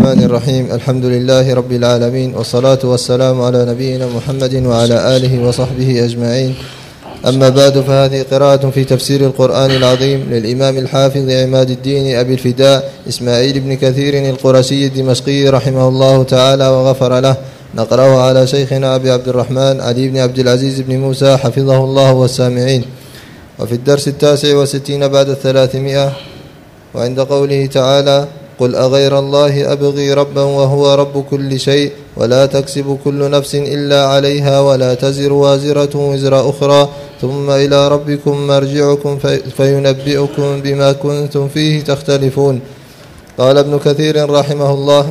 الرحمن الرحيم. الحمد لله رب العالمين، والصلاة والسلام على نبينا محمد وعلى آله وصحبه أجمعين. أما بعد، فهذه قراءة في تفسير القرآن العظيم للإمام الحافظ عماد الدين أبي الفداء إسماعيل بن كثير القرشي الدمشقي رحمه الله تعالى وغفر له. نقرأه على شيخنا أبي عبد الرحمن علي بن عبد العزيز بن موسى حفظه الله والسامعين. وفي الدرس 69 بعد 300، وعند قوله تعالى: قل أغير الله أبغي ربا وهو رب كل شيء ولا تكسب كل نفس إلا عليها ولا تزر وازرة وزر أخرى ثم إلى ربكم مرجعكم فينبئكم بما كنتم فيه تختلفون. قال ابن كثير رحمه الله: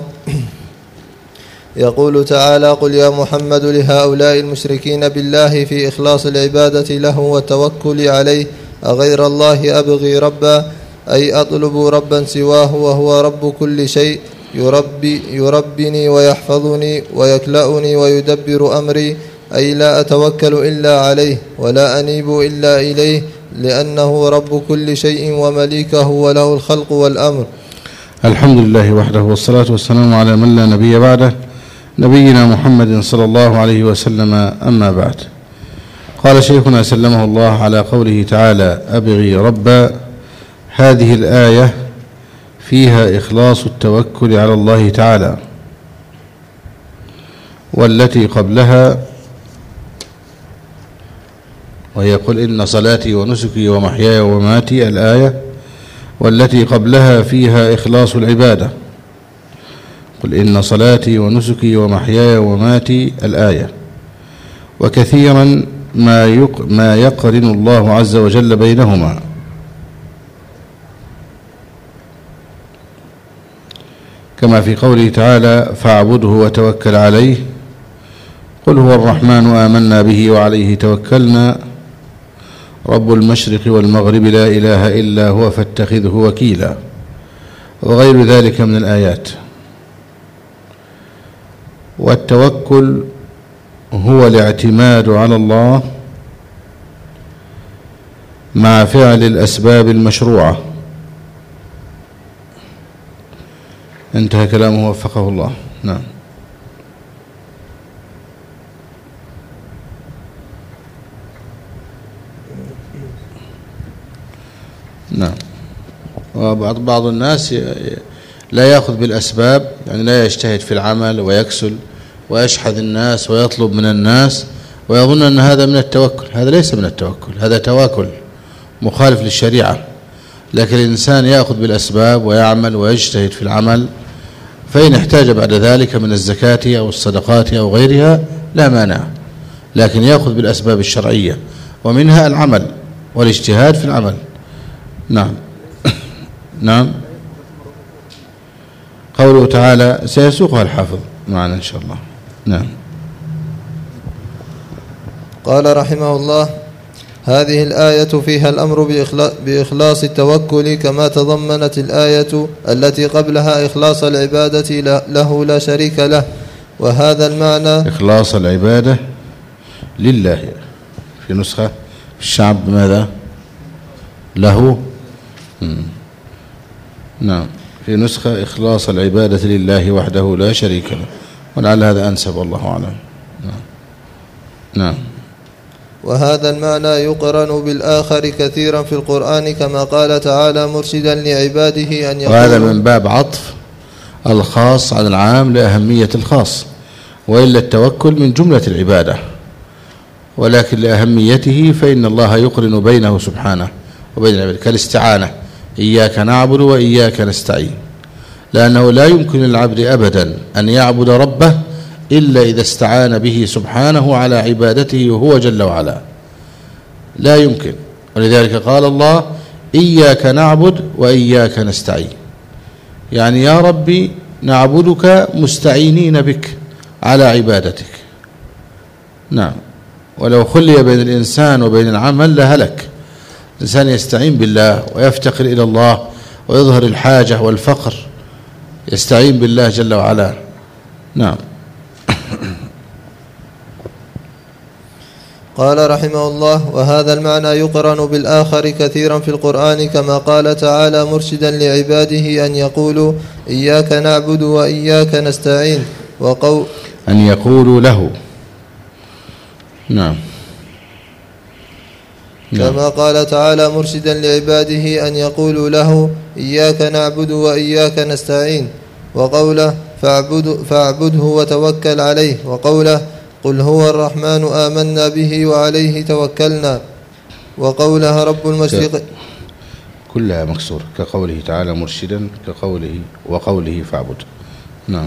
يقول تعالى: قل يا محمد لهؤلاء المشركين بالله في إخلاص العبادة له والتوكل عليه: أغير الله أبغي ربا، أي أطلب ربا سواه وهو رب كل شيء، يربني ويحفظني ويكلأني ويدبر أمري، أي لا أتوكل إلا عليه ولا أنيب إلا إليه، لأنه رب كل شيء ومليكه وله الخلق والأمر. الحمد لله وحده، والصلاة والسلام على من لا نبي بعده، نبينا محمد صلى الله عليه وسلم. أما بعد، قال شيخنا سلمه الله على قوله تعالى: أبغي ربا. هذه الآية فيها إخلاص التوكل على الله تعالى، والتي قبلها وهي: قل إن صلاتي ونسكي ومحياي ومماتي، الآية، والتي قبلها فيها إخلاص العبادة. قل إن صلاتي ونسكي ومحياي ومماتي، الآية. وكثيرا ما يقرن الله عز وجل بينهما، كما في قوله تعالى: فاعبده وتوكل عليه. قل هو الرحمن آمنا به وعليه توكلنا، رب المشرق والمغرب لا إله إلا هو فاتخذه وكيلا، وغير ذلك من الآيات. والتوكل هو الاعتماد على الله مع فعل الأسباب المشروعة. انتهى كلامه وفقه الله. نعم. نعم. وبعض الناس لا يأخذ بالأسباب، يعني لا يجتهد في العمل ويكسل ويشحذ الناس ويطلب من الناس ويظن أن هذا من التوكل. هذا ليس من التوكل، هذا تواكل مخالف للشريعة. لكن الإنسان يأخذ بالأسباب ويعمل ويجتهد في العمل، فإن احتاج بعد ذلك من الزكاة أو الصدقات أو غيرها لا مانع، لكن يأخذ بالأسباب الشرعية، ومنها العمل والاجتهاد في العمل. نعم. نعم. قوله تعالى سيسوقها الحافظ معنا إن شاء الله. نعم. قال رحمه الله: هذه الآية فيها الأمر بإخلاص التوكل، كما تضمنت الآية التي قبلها إخلاص العبادة له لا شريك له. وهذا المعنى إخلاص العبادة لله. في نسخة في الشعب ماذا؟ له. نعم. في نسخة إخلاص العبادة لله وحده لا شريك له، ولعل هذا أنسب، والله أعلم. نعم. نعم. وهذا المعنى يقرن بالآخر كثيرا في القرآن، كما قال تعالى مرشدا لعباده أن يقولوا. وهذا من باب عطف الخاص على العام لأهمية الخاص، وإلا التوكل من جملة العبادة، ولكن لأهميته فإن الله يقرن بينه سبحانه وبين العباد، كالاستعانة: إياك نعبد وإياك نستعين، لأنه لا يمكن للعبد أبدا أن يعبد ربه إلا إذا استعان به سبحانه على عبادته وهو جل وعلا، لا يمكن. ولذلك قال الله: إياك نعبد وإياك نستعين، يعني يا ربي نعبدك مستعينين بك على عبادتك. نعم. ولو خلي بين الإنسان وبين العمل لهلك. الإنسان يستعين بالله ويفتقر إلى الله ويظهر الحاجة والفقر، يستعين بالله جل وعلا. نعم. قال رحمه الله: وهذا المعنى يقرن بالآخر كثيرا في القرآن، كما قال تعالى مرشدا لعباده أن يقولوا إياك نعبد وإياك نستعين، أن يقولوا له. نعم. كما قال تعالى مرشدا لعباده أن يقولوا له إياك نعبد وإياك نستعين، وقوله فاعبده وتوكل عليه، وقوله قل هو الرحمن آمنا به وعليه توكلنا، وقولها رب المشرق كلها مكسور، كقوله تعالى مرشدا، وقوله فاعبد. نعم.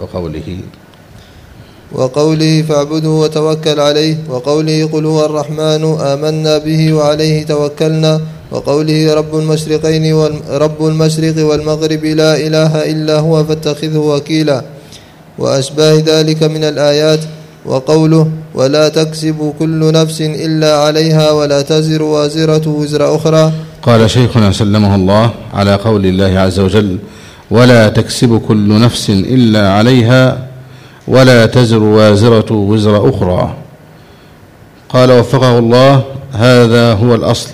وقوله فاعبده وتوكل عليه، وقوله قل هو الرحمن آمنا به وعليه توكلنا، وقوله رب المشرق والمغرب لا إله إلا هو فاتخذه وكيلا، وأشباه ذلك من الآيات. وقوله ولا تكسب كل نفس إلا عليها ولا تزر وازرة وزر أخرى. قال شيخنا سلمه الله على قول الله عز وجل ولا تكسب كل نفس إلا عليها ولا تزر وازرة وزر أخرى، قال وفقه الله هذا هو الأصل،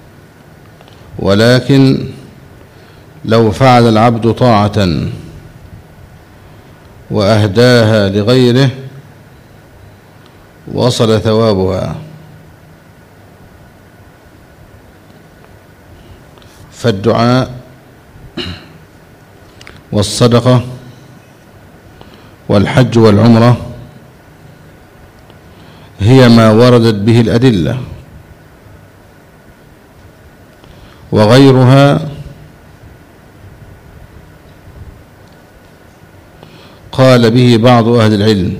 ولكن لو فعل العبد طاعة وأهداها لغيره وصل ثوابها، فالدعاء والصدقة والحج والعمرة هي ما وردت به الأدلة، وغيرها قال به بعض أهل العلم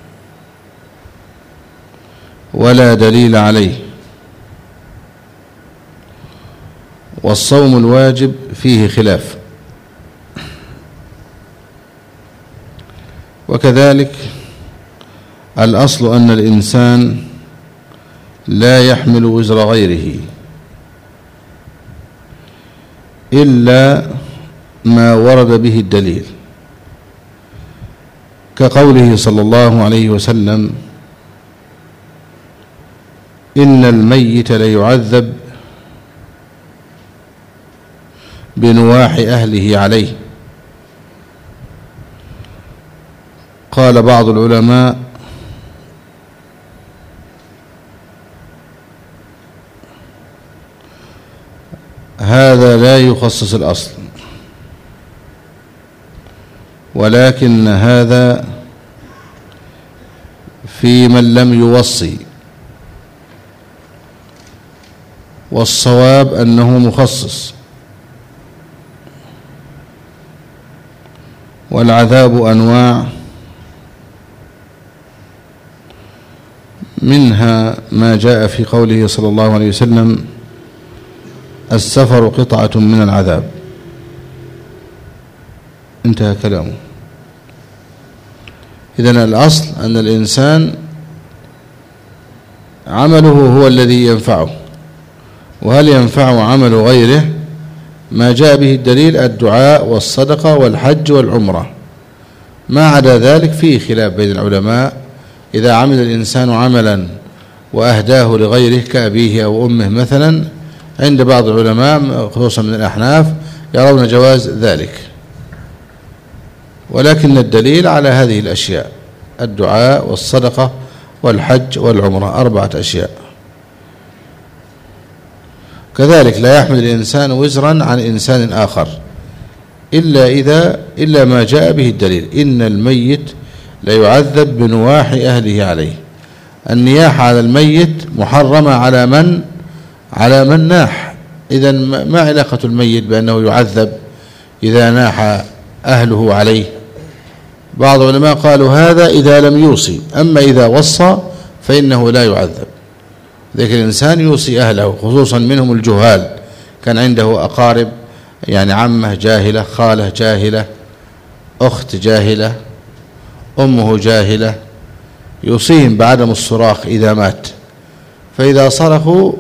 ولا دليل عليه. والصوم الواجب فيه خلاف، وكذلك الأصل أن الإنسان لا يحمل وزر غيره إلا ما ورد به الدليل، كقوله صلى الله عليه وسلم إن الميت ليعذب بنواح أهله عليه. قال بعض العلماء هذا لا يخصص الأصل، ولكن هذا في من لم يوصي، والصواب أنه مخصص. والعذاب أنواع، منها ما جاء في قوله صلى الله عليه وسلم السفر قطعة من العذاب، انتهى كلامه. إذن الأصل أن الإنسان عمله هو الذي ينفعه، وهل ينفع عمل غيره؟ ما جاء به الدليل الدعاء والصدقة والحج والعمرة، ما عدا ذلك فيه خلاف بين العلماء. إذا عمل الإنسان عملا وأهداه لغيره كأبيه أو أمه مثلا، عند بعض العلماء خصوصا من الأحناف يرون جواز ذلك، ولكن الدليل على هذه الأشياء الدعاء والصدقة والحج والعمرة، 4 أشياء. كذلك لا يحمل الإنسان وزرا عن إنسان آخر إلا ما جاء به الدليل إن الميت ليعذب بنواح أهله عليه. النياحة على الميت محرمة على من ناح. إذن ما علاقة الميت بأنه يعذب إذا ناح أهله عليه؟ بعض العلماء قالوا هذا إذا لم يوصي، أما إذا وصى فإنه لا يعذب. ذلك الإنسان يوصي أهله، خصوصا منهم الجهال، كان عنده أقارب يعني عمه جاهلة، خالة جاهلة، أخت جاهلة، أمه جاهلة، يوصيهم بعدم الصراخ إذا مات، فإذا صرخوا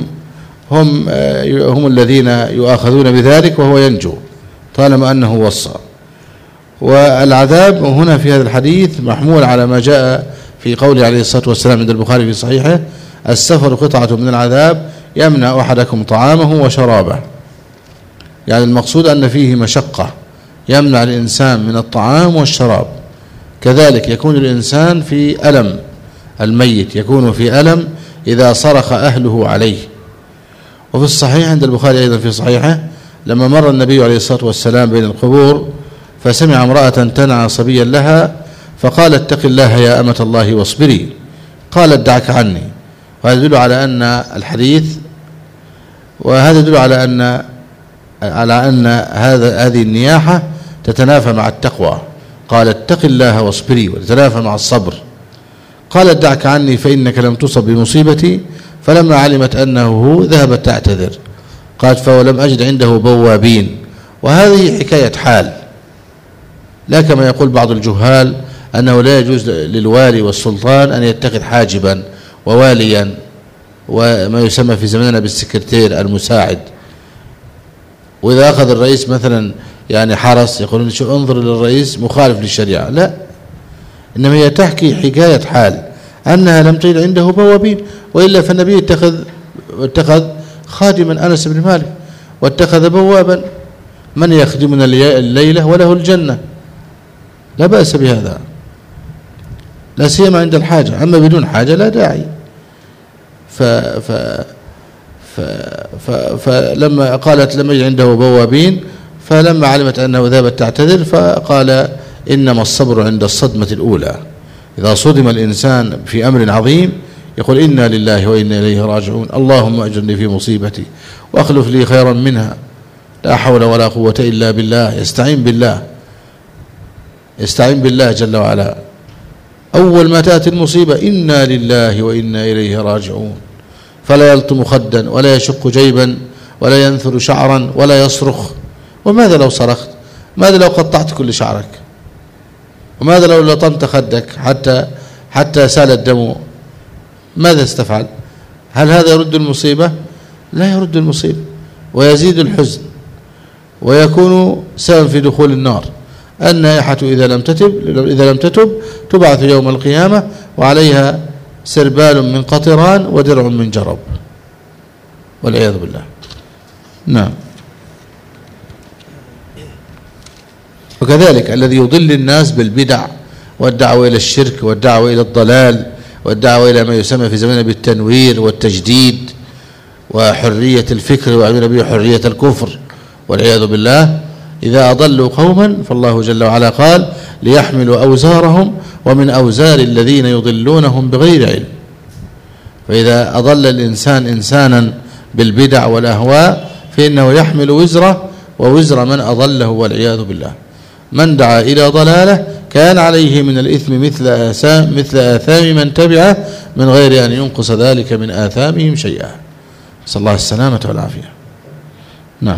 هم الذين يؤاخذون بذلك وهو ينجو طالما أنه وصى. والعذاب هنا في هذا الحديث محمول على ما جاء في قوله عليه الصلاة والسلام عند البخاري في صحيحه السفر قطعة من العذاب يمنع أحدكم طعامه وشرابه، يعني المقصود أن فيه مشقة يمنع الإنسان من الطعام والشراب. كذلك يكون الإنسان في ألم، الميت يكون في ألم إذا صرخ أهله عليه. وفي الصحيح عند البخاري أيضا في صحيحه لما مر النبي عليه الصلاة والسلام بين القبور فسمع امرأة تنعى صبيا لها فقال اتق الله يا أمة الله واصبري، قالت دعك عني. وهذا يدل على أن الحديث، وهذا يدل على أن هذه النياحة تتنافى مع التقوى. قال اتق الله واصبري، وتتنافى مع الصبر. قالت دعك عني فإنك لم تصب بمصيبتي، فلما علمت أنه هو ذهبت تعتذر. قالت فولم أجد عنده بوابين. وهذه حكاية حال، لا كما يقول بعض الجهال أنه لا يجوز للوالي والسلطان أن يتخذ حاجبا وواليا وما يسمى في زماننا بالسكرتير المساعد. وإذا أخذ الرئيس مثلا يعني حرس يقولون شو انظر للرئيس مخالف للشريعة، لا، إنما هي تحكي حكاية حال أنها لم تجد عنده بوابين، وإلا فالنبي اتخذ خادما أنس بن مالك، واتخذ بوابا من يخدمنا الليلة وله الجنة، لا بأس بهذا، لا سيما عند الحاجة. أما بدون حاجة لا داعي. فلما قالت لم يجد عنده بوابين، فلما علمت أنه ذهبت تعتذر فقال إنما الصبر عند الصدمة الأولى. إذا صدم الإنسان في أمر عظيم يقول إنا لله وإنا إليه راجعون، اللهم أجرني في مصيبتي وأخلف لي خيرا منها، لا حول ولا قوة إلا بالله. يستعين بالله جل وعلا. أول ما تأتي المصيبة إنا لله وإنا إليه راجعون، فلا يلطم خدا ولا يشق جيبا ولا ينثر شعرا ولا يصرخ. وماذا لو صرخت؟ ماذا لو قطعت كل شعرك؟ وماذا لو لطمت خدك حتى سال الدم؟ ماذا استفعل؟ هل هذا يرد المصيبة؟ لا يرد المصيبة، ويزيد الحزن، ويكون سبب في دخول النار. النائحة إذا لم تتب تبعث يوم القيامة وعليها سربال من قطران ودرع من جرب، والعياذ بالله. نعم. وكذلك الذي يضل الناس بالبدع والدعوة إلى الشرك والدعوة إلى الضلال والدعوة إلى ما يسمى في زماننا بالتنوير والتجديد وحرية الفكر ويعمل به حرية الكفر والعياذ بالله، إذا أضلوا قوما فالله جل وعلا قال ليحملوا أوزارهم ومن أوزار الذين يضلونهم بغير علم. فإذا أضل الإنسان إنسانا بالبدع والأهواء فإنه يحمل وزره ووزر من أضله والعياذ بالله. من دعا إلى ضلالة كان عليه من الإثم مثل آثام من تبعه من غير أن ينقص ذلك من آثامهم شيئا. صلى الله السلامة والعافية. نعم.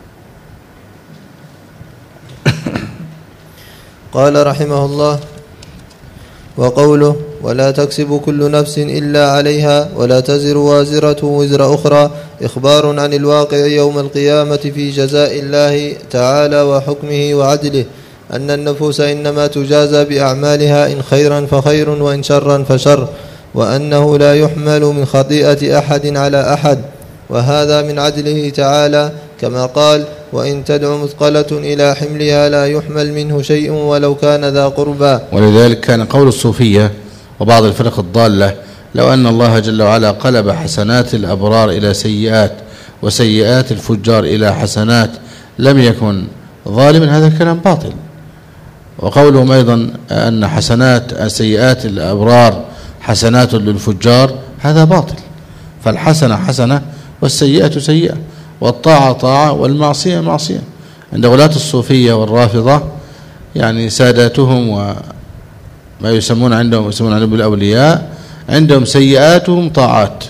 قال رحمه الله: وقوله ولا تكسب كل نفس إلا عليها ولا تزر وازرة وزر أخرى إخبار عن الواقع يوم القيامة في جزاء الله تعالى وحكمه وعدله، أن النفوس إنما تجازى بأعمالها، إن خيرا فخير وإن شرا فشر، وأنه لا يحمل من خطيئة أحد على أحد، وهذا من عدله تعالى، كما قال: وإن تدع مثقلة إلى حملها لا يحمل منه شيء ولو كان ذا قربى. ولذلك كان قول الصوفية وبعض الفرق الضالة: لو أن الله جل وعلا قلب حسنات الأبرار إلى سيئات وسيئات الفجار إلى حسنات لم يكن ظالما، هذا الكلام باطل. وقولهم أيضا أن حسنات سيئات الأبرار حسنات للفجار هذا باطل. فالحسنة حسنة والسيئة سيئة، والطاعة طاعة والمعصية معصية. عند غلاة الصوفية والرافضة يعني ساداتهم وما يسمون عندهم بالأولياء، عندهم سيئاتهم طاعات،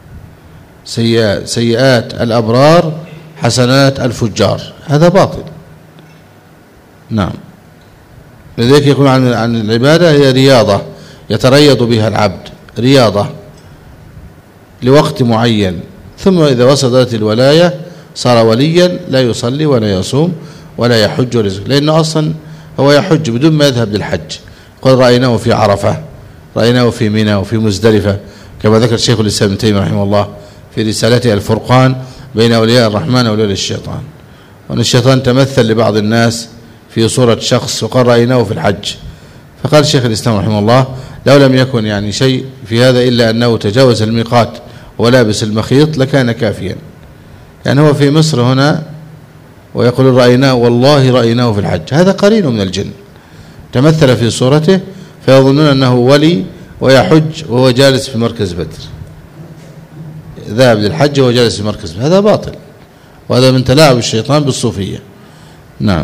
سيئات الأبرار حسنات الفجار، هذا باطل. نعم. لذلك يقول عن العبادة هي رياضة يتريض بها العبد، رياضة لوقت معين، ثم إذا وصلت الولاية صار وليا لا يصلي ولا يصوم ولا يحج ولا يزكي، لأنه أصلا هو يحج بدون ما يذهب للحج. قل رأيناه في عرفة، رأيناه في منى وفي مزدلفة، كما ذكر الشيخ الإسلام ابن تيمية رحمه الله في رسالته الفرقان بين أولياء الرحمن وأولياء الشيطان، وأن الشيطان تمثل لبعض الناس في صورة شخص وقال رأيناه في الحج. فقال الشيخ الإسلام رحمه الله لو لم يكن يعني شيء في هذا إلا أنه تجاوز الميقات ولابس المخيط لكان كافيا. يعني هو في مصر هنا ويقول رأيناه، والله رأيناه في الحج، هذا قرين من الجن تمثل في صورته فيظنون أنه ولي ويحج وهو جالس في مركز بدر، ذهب للحج وهو جالس في مركز بدر، هذا باطل، وهذا من تلاعب الشيطان بالصوفية. نعم.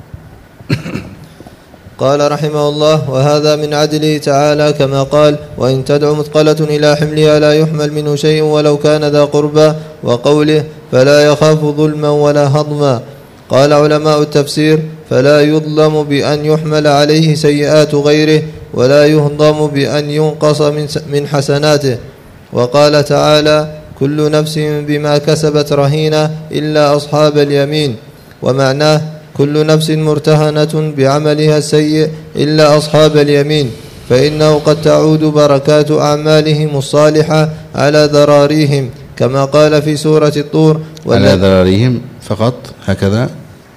قال رحمه الله: وهذا من عدله تعالى كما قال: وإن تدع مثقلة إلى حملها لا يحمل منه شيء ولو كان ذا قربى، وقوله: فلا يخاف ظلما ولا هضما. قال علماء التفسير: فلا يظلم بأن يحمل عليه سيئات غيره، ولا يهضم بأن ينقص من حسناته. وقال تعالى: كل نفس بما كسبت رهينة إلا أصحاب اليمين. ومعناه: كل نفس مرتهنة بعملها السيء إلا أصحاب اليمين، فإنه قد تعود بركات أعمالهم الصالحة على ذراريهم، كما قال في سورة الطور: على ذراريهم فقط، هكذا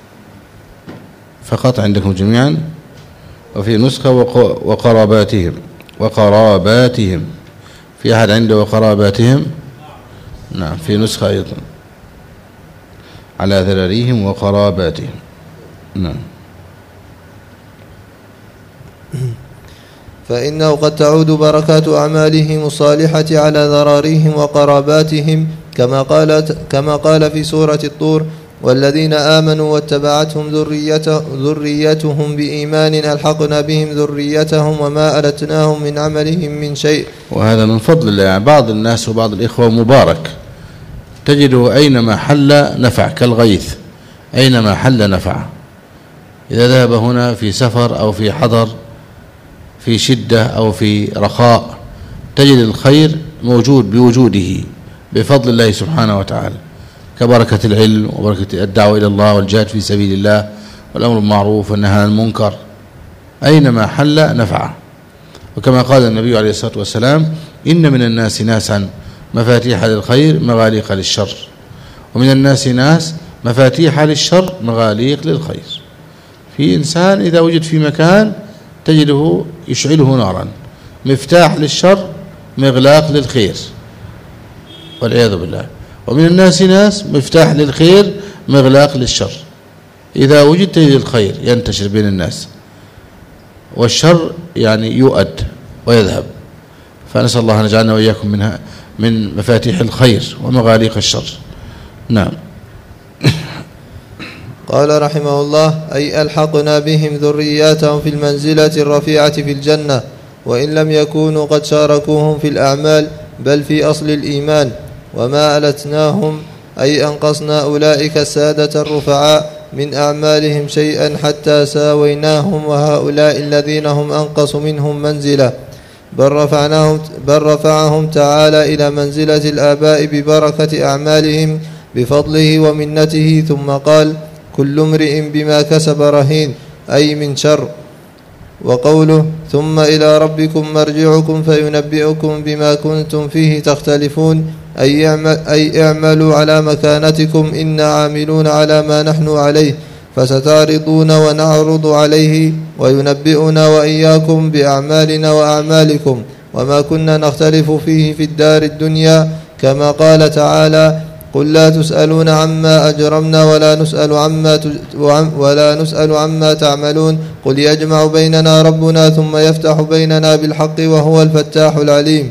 فقط عندكم جميعا، وفي نسخة وقراباتهم. وقراباتهم في أحد عنده وقراباتهم؟ نعم، في نسخة أيضا على ذراريهم وقراباتهم. نعم. فإنه قد تعود بركات أعمالهم الصالحة على ذراريهم وقراباتهم، كما قال في سورة الطور: والذين آمنوا واتبعتهم ذريتهم بإيمان ألحقنا بهم ذريتهم وما ألتناهم من عملهم من شيء. وهذا من فضل الله. يعني بعض الناس وبعض الإخوة مبارك تجده أينما حل نفع، كالغيث أينما حل نفع. إذا ذهب هنا في سفر أو في حضر، في شدة أو في رخاء، تجد الخير موجود بوجوده بفضل الله سبحانه وتعالى، كبركة العلم وبركة الدعوة إلى الله والجهاد في سبيل الله والأمر بالمعروف والنهي عن المنكر، أينما حل نفع. وكما قال النبي عليه الصلاة والسلام: إن من الناس ناسا مفاتيح للخير مغاليق للشر، ومن الناس ناس مفاتيح للشر مغاليق للخير. في إنسان إذا وجد في مكان تجده يشعله نارا، مفتاح للشر مغلاق للخير والعياذ بالله. ومن الناس ناس مفتاح للخير مغلاق للشر. إذا وجد تجد الخير ينتشر بين الناس، والشر يعني يؤد ويذهب. فنسأل الله أن يجعلنا وإياكم من مفاتيح الخير ومغاليق الشر. نعم. قال رحمه الله: أي ألحقنا بهم ذرياتهم في المنزلة الرفيعة في الجنة، وإن لم يكونوا قد شاركوهم في الأعمال بل في أصل الإيمان. وما ألتناهم أي أنقصنا أولئك السادة الرفعاء من أعمالهم شيئا حتى ساويناهم وهؤلاء الذين هم أنقص منهم منزلة، بل رفعهم تعالى إلى منزلة الآباء ببركة أعمالهم بفضله ومنته. ثم قال: كل امرئ بما كسب رهين، أي من شر. وقوله: ثم إلى ربكم مرجعكم فينبئكم بما كنتم فيه تختلفون، أي اعملوا على مكانتكم إنا عاملون على ما نحن عليه، فستعرضون ونعرض عليه وينبئنا وإياكم بأعمالنا وأعمالكم وما كنا نختلف فيه في الدار الدنيا، كما قال تعالى: قل لا تسألون عما أجرمنا ولا نسأل عما تعملون، قل يجمع بيننا ربنا ثم يفتح بيننا بالحق وهو الفتاح العليم.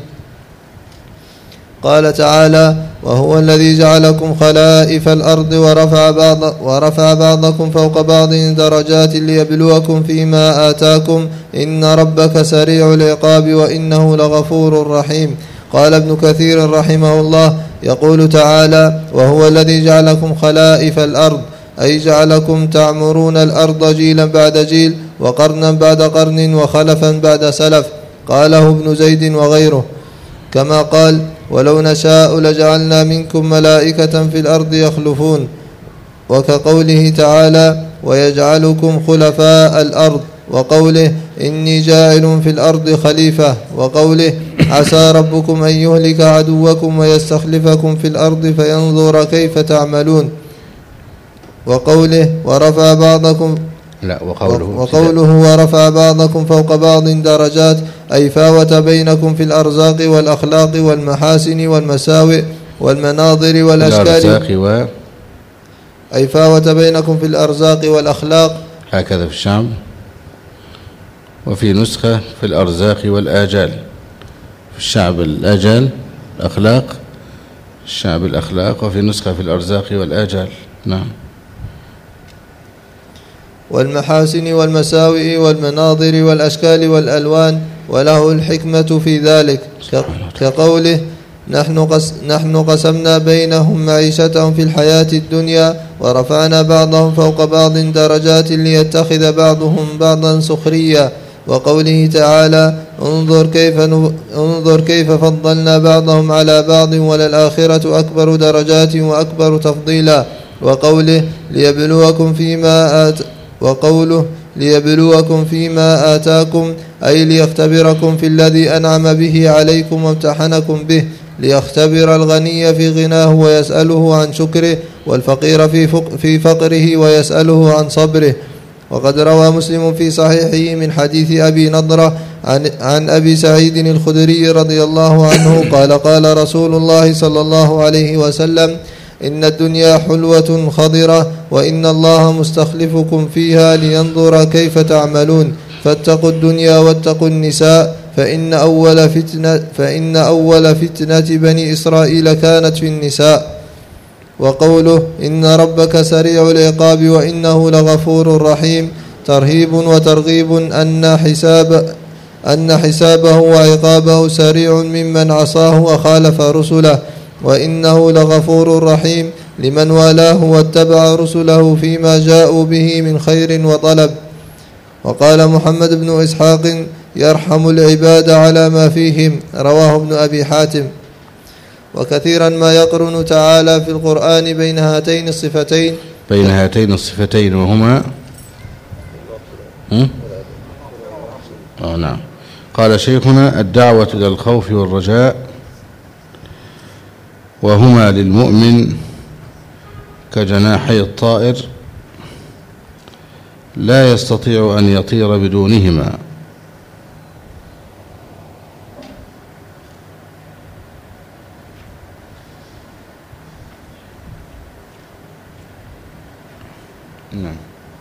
قال تعالى: وهو الذي جعلكم خلائف الأرض ورفع بعضكم فوق بعض درجات ليبلوكم فيما آتاكم إن ربك سريع العقاب وإنه لغفور رحيم. قال ابن كثير رحمه الله: يقول تعالى: وهو الذي جعلكم خلائف الأرض، أي جعلكم تعمرون الأرض جيلا بعد جيل وقرنا بعد قرن وخلفا بعد سلف. قاله ابن زيد وغيره. كما قال: ولو نشاء لجعلنا منكم ملائكة في الأرض يخلفون. وكقوله تعالى: ويجعلكم خلفاء الأرض، وقوله إني جاعل في الأرض خليفة، وقوله عسى ربكم أن يهلك عدوكم ويستخلفكم في الأرض فينظر كيف تعملون، وقوله ورفع بعضكم ورفع بعضكم فوق بعض درجات، أي فاوت بينكم في الأرزاق والأخلاق والمحاسن والمساوئ والمناظر والأشكال، أي فاوت بينكم في الأرزاق والأخلاق، هكذا في الشام. وفي نسخة في الأرزاق والآجال، في الشعب الآجال الأخلاق، الشعب الأخلاق، وفي نسخة في الأرزاق والآجال. نعم. والمحاسن والمساوئ والمناظر والأشكال والألوان، وله الحكمة في ذلك، كقوله نحن قسمنا بينهم معيشتهم في الحياة الدنيا ورفعنا بعضهم فوق بعض درجات ليتخذ بعضهم بعضا سخريا، وقوله تعالى انظر كيف فضلنا بعضهم على بعض وللآخرة أكبر درجات وأكبر تفضيلا، وقوله ليبلوكم فيما آتاكم، أي ليختبركم في الذي أنعم به عليكم وامتحنكم به، ليختبر الغني في غناه ويسأله عن شكره، والفقير في فقره ويسأله عن صبره. وقد روى مسلم في صحيحه من حديث أبي نضرة عن أبي سعيد الخدري رضي الله عنه قال قال رسول الله صلى الله عليه وسلم إن الدنيا حلوة خضرة وإن الله مستخلفكم فيها لينظر كيف تعملون، فاتقوا الدنيا واتقوا النساء، فإن أول فتنة بني إسرائيل كانت في النساء. وقوله إن ربك سريع العقاب وإنه لغفور رحيم، ترهيب وترغيب أن حسابه وعقابه سريع ممن عصاه وخالف رسله، وإنه لغفور رحيم لمن والاه واتبع رسله فيما جاءوا به من خير وطلب. وقال محمد بن إسحاق يرحم العباد على ما فيهم، رواه ابن أبي حاتم. وكثيرا ما يقرن تعالى في القرآن بين هاتين الصفتين وهما نعم. قال شيخنا الدعوة إلى الخوف والرجاء، وهما للمؤمن كجناحي الطائر لا يستطيع أن يطير بدونهما، نعم.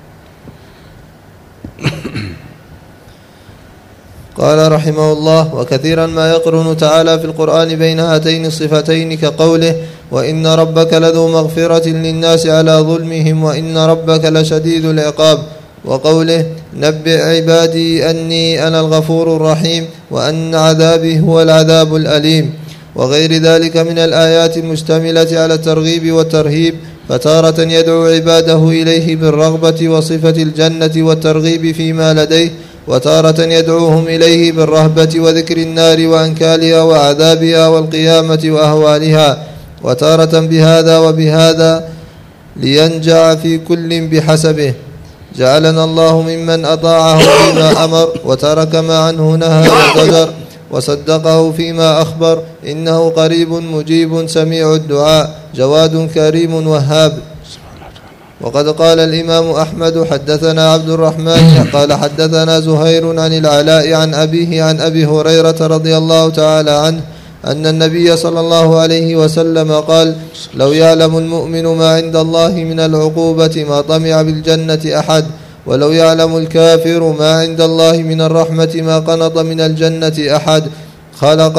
قال رحمه الله وكثيرا ما يقرن تعالى في القرآن بين هاتين الصفتين، كقوله وإن ربك لذو مغفرة للناس على ظلمهم وإن ربك لشديد العقاب، وقوله نبئ عبادي أني أنا الغفور الرحيم وأن عذابي هو العذاب الأليم، وغير ذلك من الآيات المشتملة على الترغيب والترهيب، فتارة يدعو عباده إليه بالرغبة وصفة الجنة والترغيب فيما لديه، وتارة يدعوهم إليه بالرهبة وذكر النار وأنكالها وعذابها والقيامة وأهوالها، وتارة بهذا وبهذا لينجع في كل بحسبه. جعلنا الله ممن أطاعه فيما أمر وترك ما عنه نهى وزجر وصدقه فيما أخبر، إنه قريب مجيب سميع الدعاء جواد كريم وهاب. وقد قال الإمام أحمد حدثنا عبد الرحمن قال حدثنا زهير عن العلاء عن أبيه عن أبي هريرة رضي الله تعالى عنه أن النبي صلى الله عليه وسلم قال لو يعلم المؤمن ما عند الله من العقوبة ما طمع بالجنة أحد، ولو يعلم الكافر ما عند الله من الرحمة ما قنط من الجنة أحد. خلق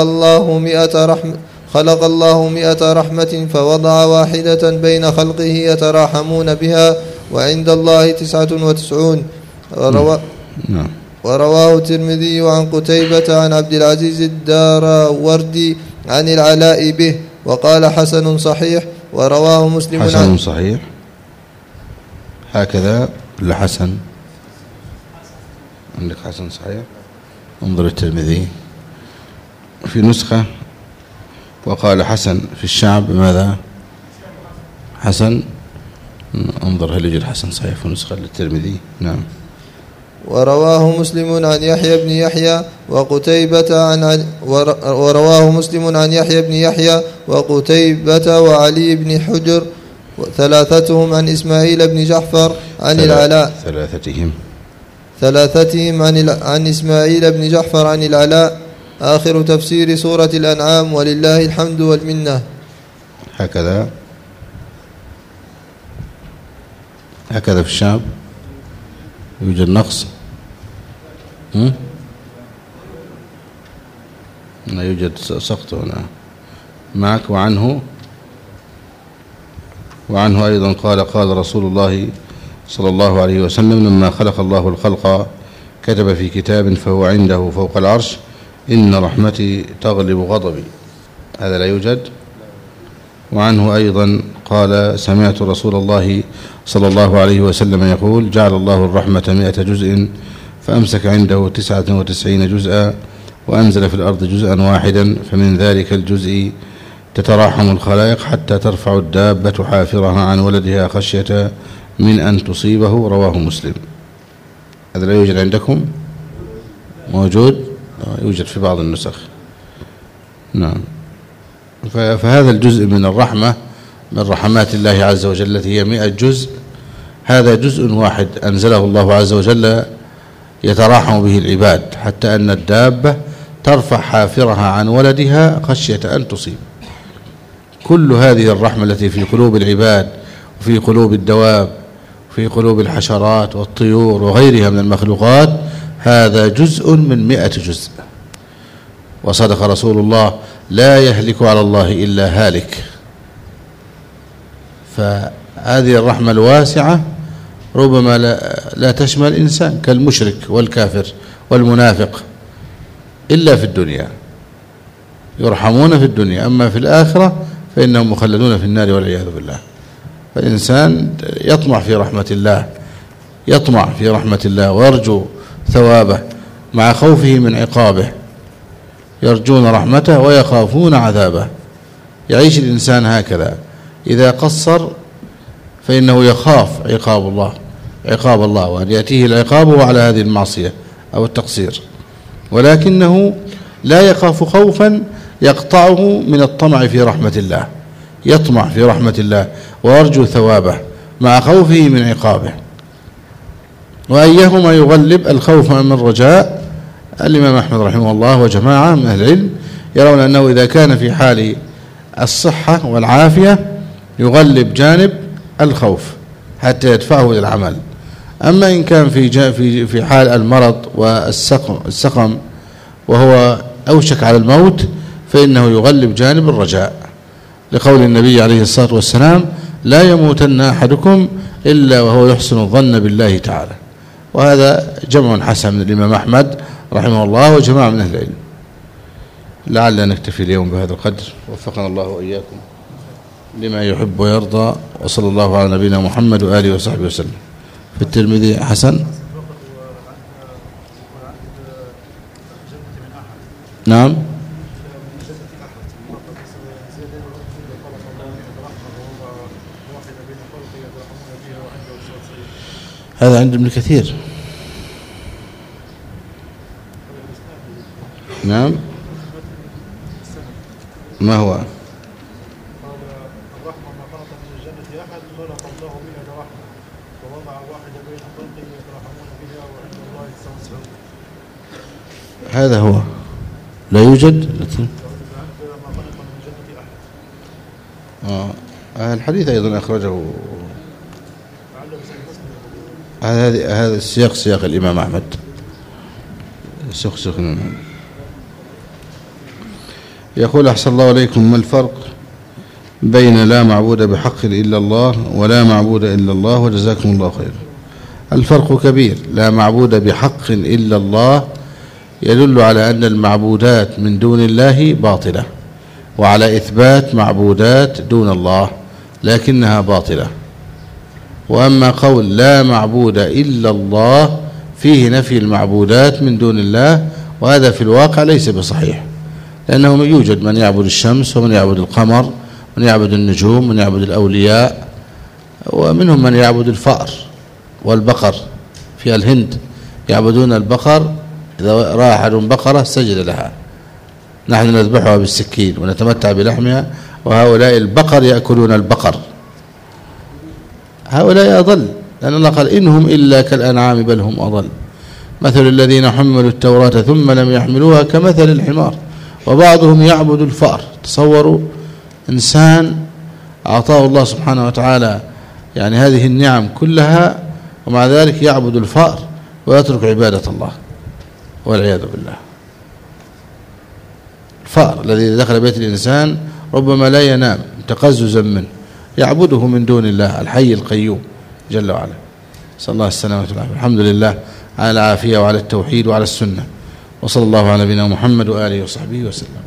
الله 100 رحمة فوضع واحدة بين خلقه يتراحمون بها، وعند الله 99. ورواه الترمذي عن قتيبة عن عبد العزيز الداراوردي عن العلاء به وقال حسن صحيح. ورواه مسلم حسن صحيح هكذا لحسن عندك حسن صحيح. انظر الترمذي في نسخة وقال حسن في الشعب ماذا حسن. انظر هل يوجد حسن صحيح في نسخة للترمذي. نعم. ورواه مسلم عن يحيى بن يحيى وقتيبة وعلي بن حجر ثلاثتهم عن إسماعيل بن جعفر عن العلاء ثلاثتهم عن إسماعيل بن جعفر عن العلاء. آخر تفسير سورة الأنعام ولله الحمد والمنة. هكذا في الشام يوجد نقص، لا يوجد سقط هنا معك. وعنه أيضا قال رسول الله صلى الله عليه وسلم لما خلق الله الخلق كتب في كتاب فهو عنده فوق العرش إن رحمتي تغلب غضبي. هذا لا يوجد. وعنه أيضا قال سمعت رسول الله صلى الله عليه وسلم يقول جعل الله الرحمة 100 جزء فأمسك عنده 99 جزءا وأنزل في الأرض جزءا واحدا فمن ذلك الجزء تتراحم الخلائق حتى ترفع الدابة حافرها عن ولدها خشية من أن تصيبه. رواه مسلم. هذا لا يوجد عندكم؟ موجود؟ يوجد في بعض النسخ. نعم. فهذا الجزء من الرحمة من رحمات الله عز وجل التي هي 100 جزء، هذا جزء واحد أنزله الله عز وجل يتراحم به العباد حتى أن الدابة ترفع حافرها عن ولدها خشية أن تصيب. كل هذه الرحمة التي في قلوب العباد وفي قلوب الدواب وفي قلوب الحشرات والطيور وغيرها من المخلوقات هذا جزء من 100 جزء. وصدق رسول الله لا يهلك على الله إلا هالك. فهذه الرحمة الواسعة ربما لا تشمل الإنسان كالمشرك والكافر والمنافق إلا في الدنيا، يرحمون في الدنيا، أما في الآخرة فإنهم مخلدون في النار والعياذ بالله. فالإنسان يطمع في رحمة الله ويرجو ثوابه مع خوفه من عقابه. يرجون رحمته ويخافون عذابه. يعيش الإنسان هكذا، إذا قصر فإنه يخاف عقاب الله وأن يأتيه العقاب وعلى هذه المعصية أو التقصير، ولكنه لا يخاف خوفا يقطعه من الطمع في رحمة الله. يطمع في رحمة الله ويرجو ثوابه مع خوفه من عقابه. وأيهما يغلب الخوف من الرجاء؟ الإمام أحمد رحمه الله وجماعة من أهل العلم يرون أنه إذا كان في حال الصحة والعافية يغلب جانب الخوف حتى يدفعه إلى العمل. أما إن كان في حال المرض والسقم وهو أوشك على الموت فإنه يغلب جانب الرجاء، لقول النبي عليه الصلاة والسلام لا يموتن أحدكم إلا وهو يحسن الظن بالله تعالى. وهذا جمع حسن من الإمام أحمد رحمه الله وجماعة من أهل العلم. لعلنا نكتفي اليوم بهذا القدر، وفقنا الله وإياكم لما يحب ويرضى، وصلى الله على نبينا محمد وآله وصحبه وسلم. في الترمذي حسن. نعم. هذا عند ابن كثير. نعم. ما هو؟ قال الرحمة ما خلق من الجنة أحد خلق الله بها الرحمة ووضع واحد بين خلقه يترحمون بها وعند الله يستنصرون. هذا هو. لا يوجد. الحديث أيضا أخرجه هذا السياق سياق الإمام أحمد. يقول أحسن الله عليكم، ما الفرق بين لا معبود بحق إلا الله ولا معبود إلا الله؟ وجزاكم الله خير. الفرق كبير. لا معبود بحق إلا الله يدل على أن المعبودات من دون الله باطلة، وعلى إثبات معبودات دون الله لكنها باطلة. وأما قول لا معبود إلا الله فيه نفي المعبودات من دون الله، وهذا في الواقع ليس بصحيح، لأنه يوجد من يعبد الشمس ومن يعبد القمر ومن يعبد النجوم ومن يعبد الأولياء، ومنهم من يعبد الفأر والبقر في الهند يعبدون البقر، إذا رأى أحد بقرة سجد لها. نحن نذبحها بالسكين ونتمتع بلحمها، وهؤلاء البقر يأكلون البقر. هؤلاء أضل، لأن الله قال إنهم إلا كالأنعام بل هم أضل. مثل الذين حملوا التوراة ثم لم يحملوها كمثل الحمار وبعضهم يعبد الفأر. تصوروا إنسان أعطاه الله سبحانه وتعالى يعني هذه النعم كلها، ومع ذلك يعبد الفأر ويترك عبادة الله والعياذ بالله. الفأر الذي دخل بيت الإنسان ربما لا ينام تقززا منه، يعبده من دون الله الحي القيوم جل وعلا. صلى الله السلامة والعافية. الحمد لله على العافية وعلى التوحيد وعلى السنة، وصلى الله على نبينا محمد وآله وصحبه وسلم.